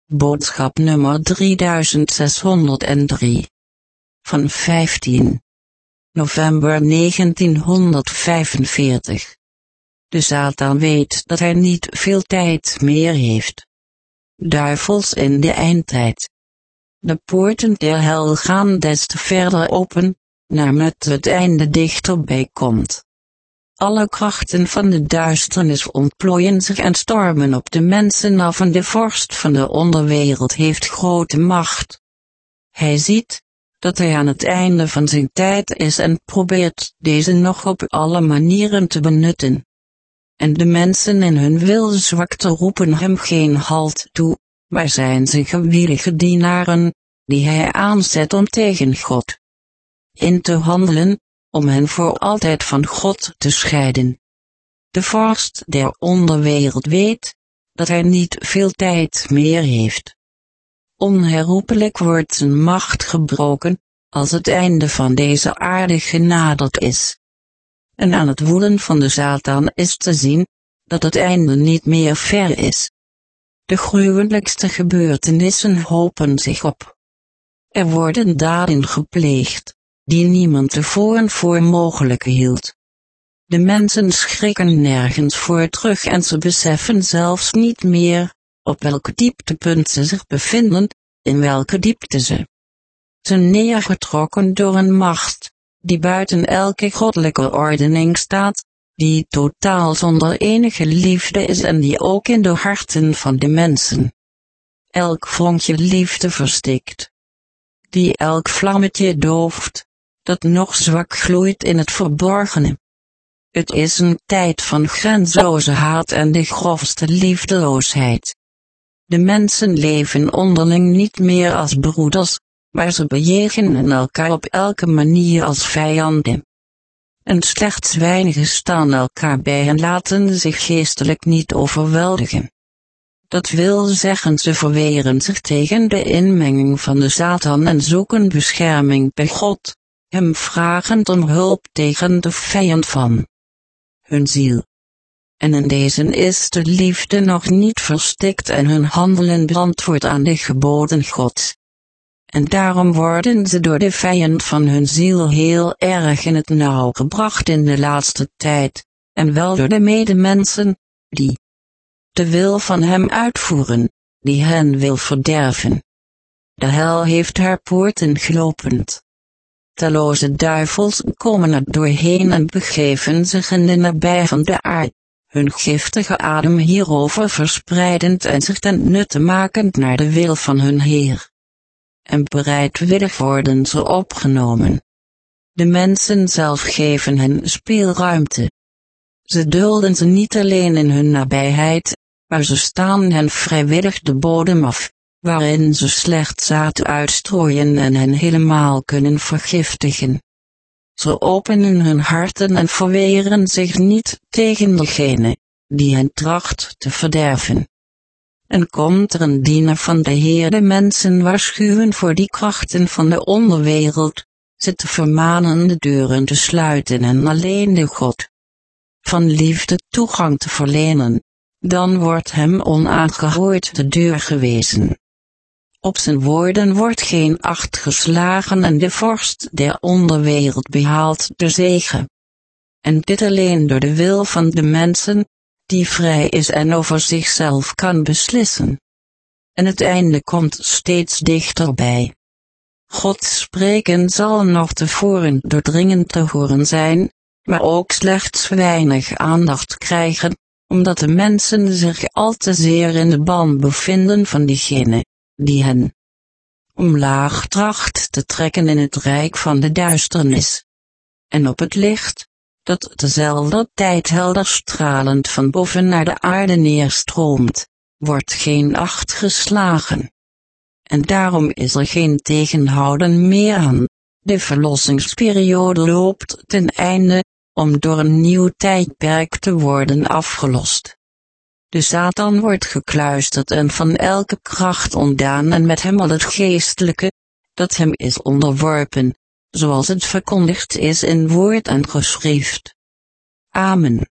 Boodschap nummer 3603. Van 15 november 1945. De Satan weet dat hij niet veel tijd meer heeft. Duivels in de eindtijd. De poorten der hel gaan des te verder open, naarmate het einde dichterbij komt. Alle krachten van de duisternis ontplooien zich en stormen op de mensen af en de vorst van de onderwereld heeft grote macht. Hij ziet dat hij aan het einde van zijn tijd is en probeert deze nog op alle manieren te benutten. En de mensen in hun wilszwakte roepen hem geen halt toe, maar zijn zijn gewillige dienaren, die hij aanzet om tegen God in te handelen, om hen voor altijd van God te scheiden. De vorst der onderwereld weet dat hij niet veel tijd meer heeft. Onherroepelijk wordt zijn macht gebroken, als het einde van deze aarde genaderd is. En aan het woelen van de Satan is te zien, dat het einde niet meer ver is. De gruwelijkste gebeurtenissen hopen zich op. Er worden daden gepleegd, die niemand tevoren voor mogelijk hield. De mensen schrikken nergens voor terug en ze beseffen zelfs niet meer, op welk dieptepunt ze zich bevinden, in welke diepte ze zijn neergetrokken door een macht, die buiten elke goddelijke ordening staat, die totaal zonder enige liefde is en die ook in de harten van de mensen elk vonkje liefde verstikt, die elk vlammetje dooft, dat nog zwak gloeit in het verborgene. Het is een tijd van grenzeloze haat en de grofste liefdeloosheid. De mensen leven onderling niet meer als broeders, maar ze bejegenen elkaar op elke manier als vijanden. En slechts weinigen staan elkaar bij en laten zich geestelijk niet overweldigen. Dat wil zeggen, ze verweren zich tegen de inmenging van de Satan en zoeken bescherming bij God, hem vragend om hulp tegen de vijand van hun ziel. En in deze is de liefde nog niet verstikt en hun handelen beantwoord aan de geboden Gods. En daarom worden ze door de vijand van hun ziel heel erg in het nauw gebracht in de laatste tijd, en wel door de medemensen, die de wil van hem uitvoeren, die hen wil verderven. De hel heeft haar poorten geopend. Talloze duivels komen er doorheen en begeven zich in de nabij van de aarde, hun giftige adem hierover verspreidend en zich ten nutte makend naar de wil van hun Heer. En bereidwillig worden ze opgenomen. De mensen zelf geven hen speelruimte. Ze dulden ze niet alleen in hun nabijheid, maar ze staan hen vrijwillig de bodem af, waarin ze slecht zaad uitstrooien en hen helemaal kunnen vergiftigen. Ze openen hun harten en verweren zich niet tegen degene die hen tracht te verderven. En komt er een dienaar van de Heer de mensen waarschuwen voor die krachten van de onderwereld, ze te vermanen de deuren te sluiten en alleen de God van liefde toegang te verlenen, dan wordt hem onaangehoord de deur gewezen. Op zijn woorden wordt geen acht geslagen en de vorst der onderwereld behaalt de zege. En dit alleen door de wil van de mensen, die vrij is en over zichzelf kan beslissen. En het einde komt steeds dichterbij. Gods spreken zal nog tevoren doordringend te horen zijn, maar ook slechts weinig aandacht krijgen, omdat de mensen zich al te zeer in de ban bevinden van diegene die hen omlaag tracht te trekken in het rijk van de duisternis. En op het licht, dat tezelfde tijd helder stralend van boven naar de aarde neerstroomt, wordt geen acht geslagen. En daarom is er geen tegenhouden meer aan. De verlossingsperiode loopt ten einde, om door een nieuw tijdperk te worden afgelost. De Satan wordt gekluisterd en van elke kracht ontdaan en met hem al het geestelijke, dat hem is onderworpen, zoals het verkondigd is in woord en geschrift. Amen.